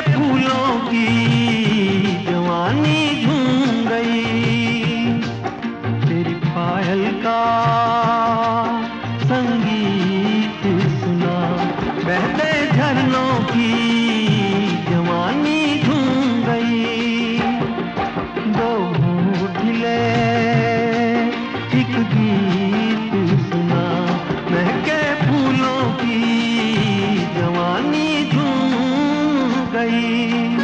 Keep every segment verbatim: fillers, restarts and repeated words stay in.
फूलों की जवानी झूम गई, तेरी पायल का संगीत सुना, बहते झरनों की जवानी झूम गई। दो होठ ले एक गीत सुना, महके फूलों की जवानी झूम गई।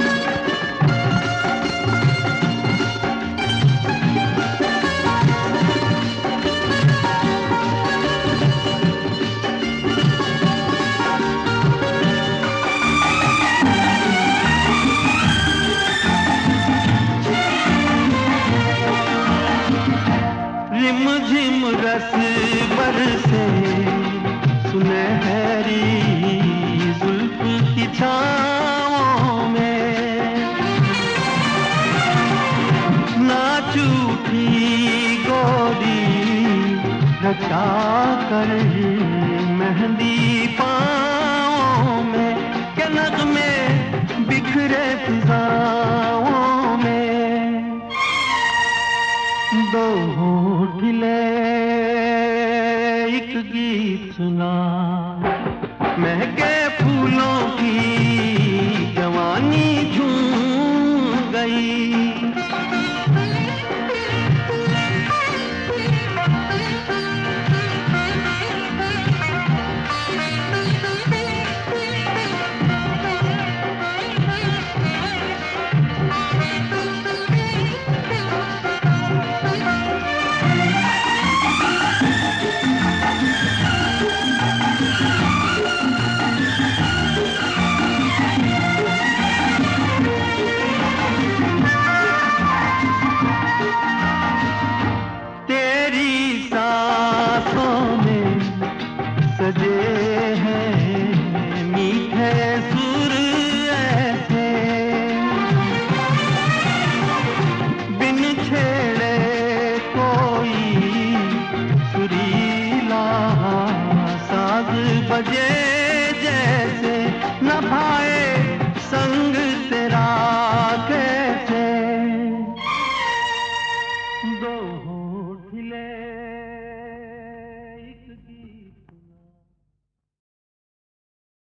रिम झिम रस बरसे सुनहरी जुल्फ की छाँवों में, नाच उठी गोरी रचा कर मेहंदी पाँवों में, के नग़मे बिखरे फिज़ाओं में। दो होठ ले एक गीत सुना, महके फूलों की जवानी झूम गई। सजे हैं मीठे सुर ऐसे, बिन छेड़े कोई सुरीला साज बजे जैसे, न भाए संग तेरा कैसे। दो होठ ले